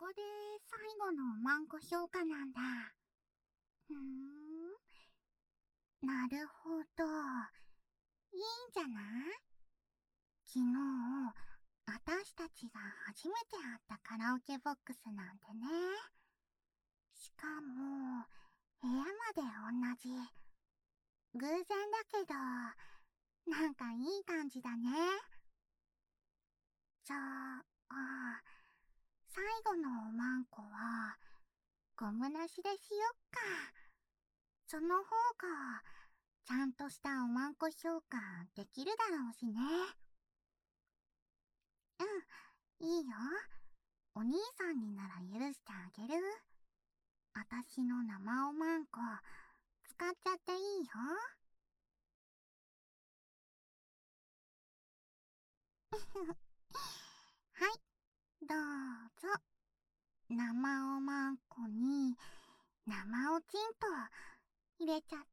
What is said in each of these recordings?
こで最後のおまんこ評価なんだ。なるほど。いいんじゃない？昨日、私たちが初めて会ったカラオケボックスなんてね。しかも、部屋まで同じ。偶然だけど、なんかいい感じだね。じゃあ、最後のおまんこは、ゴムなしでしよっか。その方が、ちゃんとしたおまんこ評価できるだろうしね。うん、いいよ。お兄さんになら許してあげる。あたしの生おまんこ、使っちゃっていいよ。はい、どうぞ。生おまんこに、生おちんぽ、入れちゃって。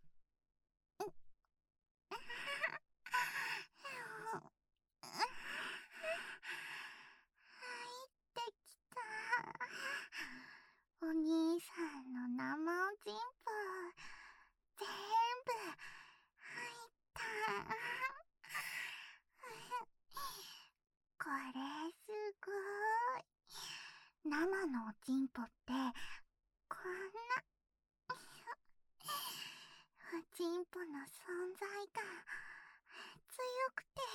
入ってきた。お兄さんの生おちんぽ、全部入った。これすごい。生のおちんぽってこんなおちんぽの存在感強くて、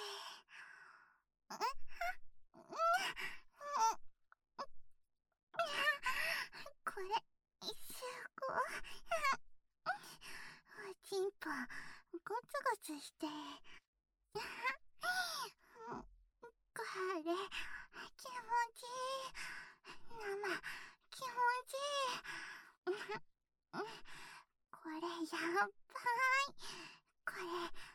これすごい。おちんぽゴツゴツしてこれ気持ちいい。生気持ちいい。これやっばい。これ全然違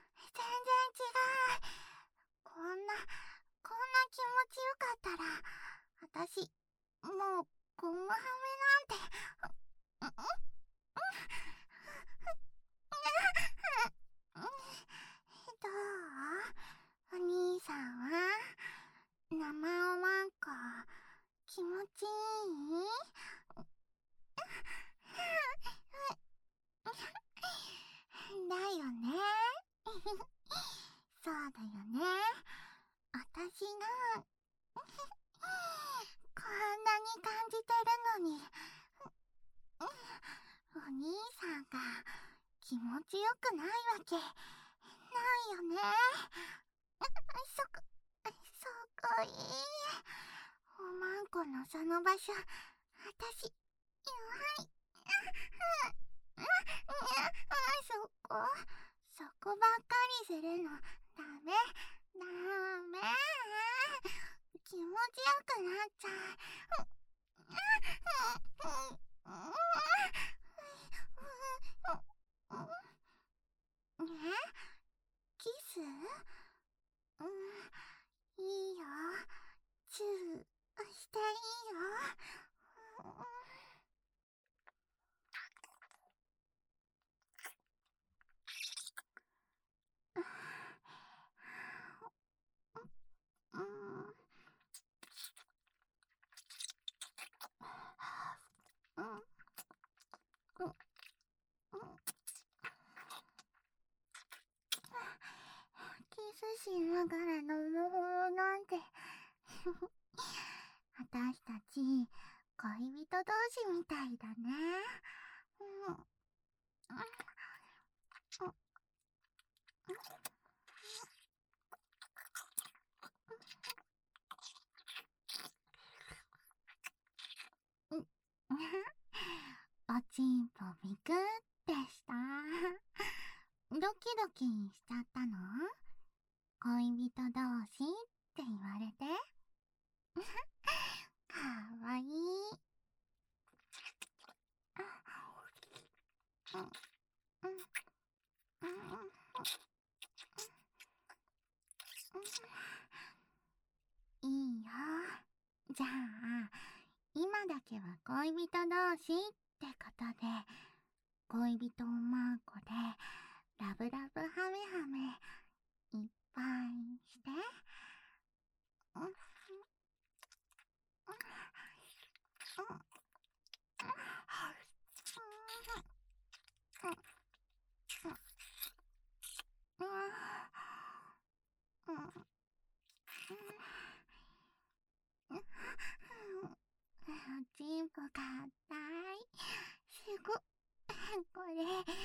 う。こんな気持ちよかったら、あたし、もうゴムハメなんて。どう？お兄さんは生おまんこ気持ちいい？だよね。そうだよね。あたしがこんなに感じてるのに、お兄さんが気持ちよくないわけないよね。そこいい。おまんこのその場所、あたし弱い。そこばっかりするのダメ。気持ちよくなっちゃう。キス？いいよ。チューしていいよ。キスしながら飲むほどなんて私たち恋人同士みたいだね。おちんぽビクってした。ドキドキしちゃったの？恋人同士って言われてかわいい。いいよ。じゃあ今だけは恋人同士ってことで、恋人おまんこでラブラブハメハメいっぱいして。 チンポが大すごこれ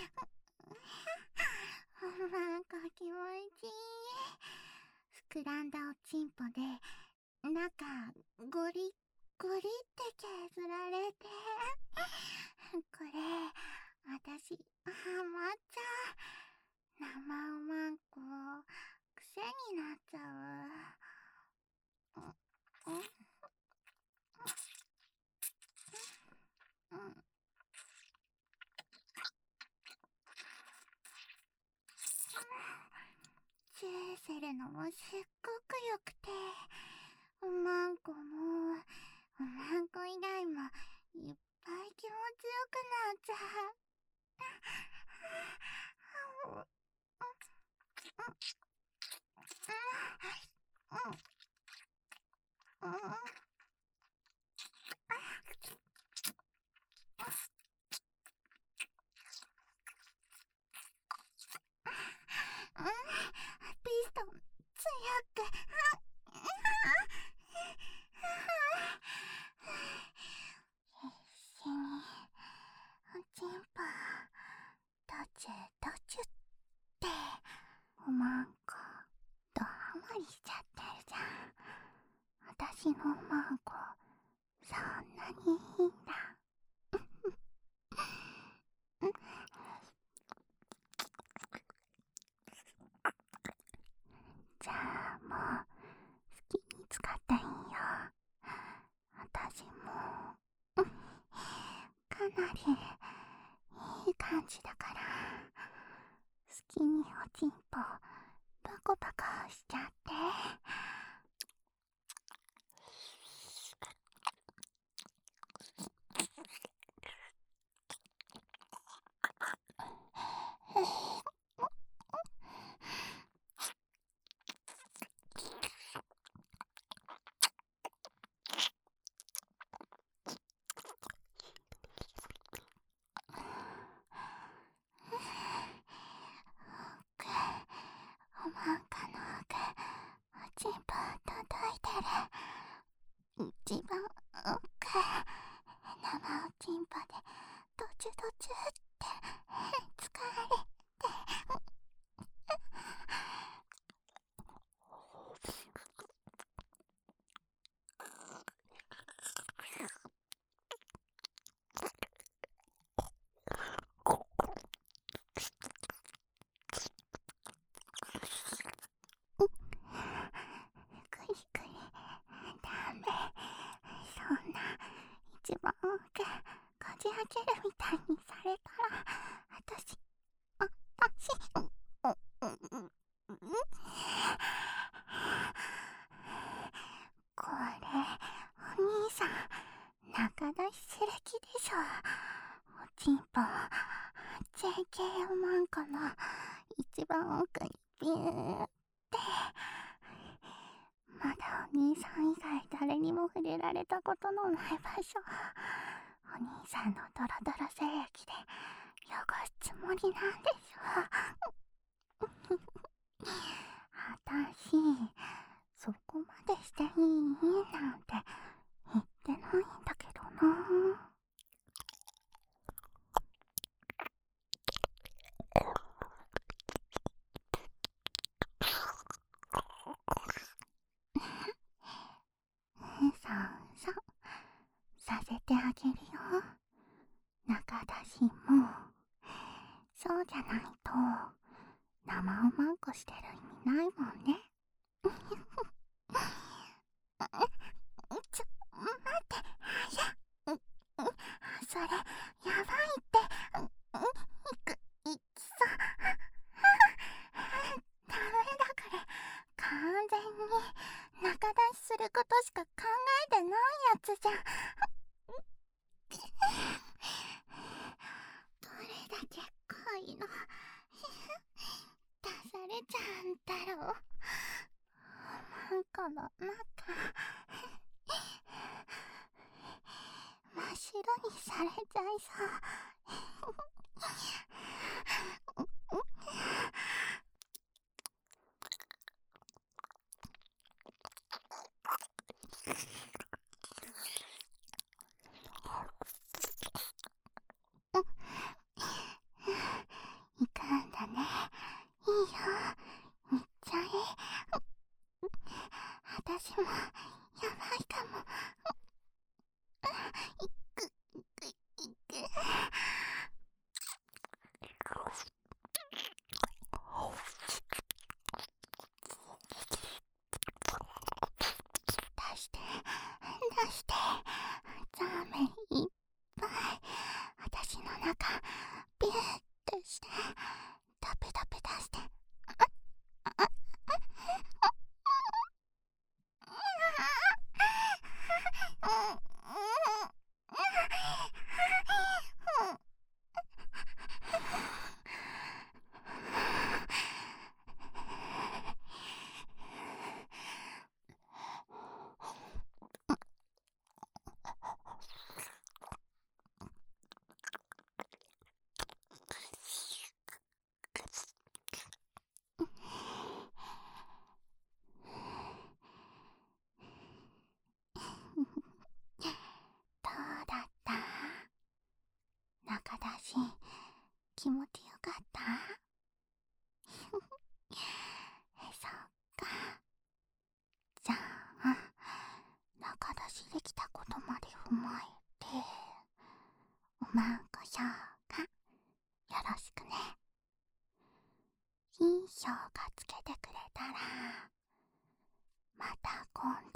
なんか気持ちいい。膨らんだおちんぽで中ゴリゴリって削られてこれ私ハマっちゃう。生おまんこ癖になっちゃう。チューするのもすっごくよくて、おまんこもおまんこ以外もいっぱい気持ちよくなっちゃう。ピストン強く必死におちんぽ途中っておまんこドハマりしちゃってるじゃん。私のおまんこそんなにいいんだ。じゃあもう好きに使っていいよ。私もかなりいい感じだから好きにおちんぽパコパコしちゃって。おまんかの奥おちんぽ届いてる。一番奥生おちんぽで途中って疲れてクリクリダメ。そんな一番奥こじ開けるみたいにされたら私これお兄さん仲出しする気でしょ。おちんぽ JK おまんこの一番奥にビューってまだお兄さん以外誰にも触れられたことのない場所。お兄さんのドロドロ精液で汚すつもりなんでしょ。私そこまでしていいなんて言ってないんだけどな。そうさせてあげるよ。中出しもそうじゃないと生おまんこしてる意味ないもんね。ちょ待って、それやばいって。いきそうダメだ。これ完全に仲出しすることしか考えてないやつじゃん。どれだけ濃いの出されちゃうんだろう。おまんこの中真っ白にされちゃいそう。 私もやばいかも。いくいくいく。出して出して。ザーメンいっぱい私の中ビューってして、タペタペ出して。どうだった？中出し気持ちよかった？そっか。じゃあ中出しできたことまで踏まえておまんこ評価よろしくね。いい評価つけてくれたらまた今